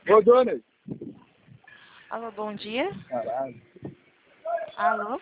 Ô, dona. Alô, bom dia. Caralho. Alô?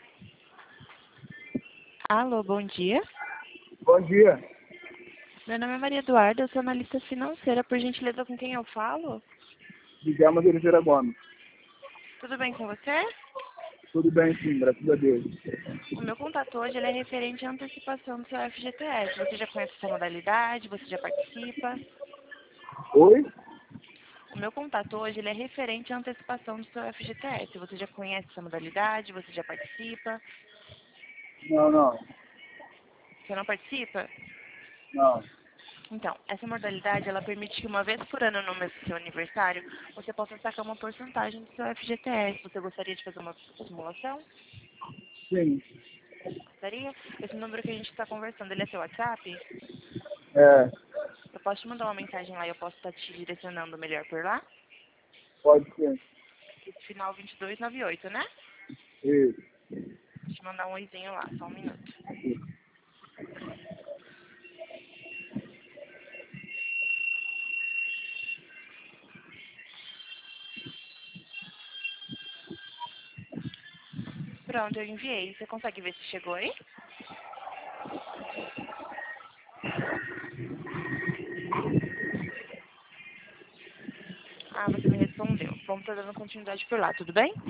Alô, bom dia. Bom dia. Meu nome é Maria Eduarda, eu sou analista financeira. Por gentileza, com quem eu falo? Guilherme Oliveira Gomes. Tudo bem com você? Tudo bem, sim, graças a Deus. O meu contato hoje ele é referente à antecipação do seu FGTS. Você já conhece essa modalidade? Você já participa? Oi? O meu contato hoje ele é referente à antecipação do seu FGTS. Você já conhece essa modalidade? Você já participa? Não, não. Você não participa? Não. Então, essa modalidade, ela permite que uma vez por ano no mês do seu aniversário, você possa sacar uma porcentagem do seu FGTS. Você gostaria de fazer uma simulação? Sim. Gostaria? Esse número que a gente está conversando, ele é seu WhatsApp? É, Eu posso te mandar uma mensagem lá e eu posso estar te direcionando melhor por lá? pode ser. Final 2298, né? Isso. Vou te mandar um oizinho lá, só um minuto. Pronto, eu enviei. Você consegue ver se chegou aí? Ah, você me respondeu. Vamos estar dando continuidade por lá, tudo bem?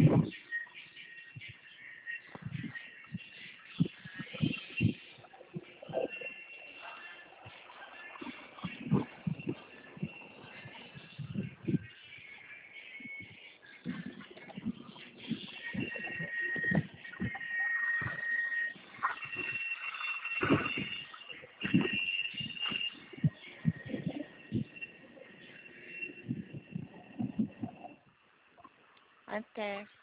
Até.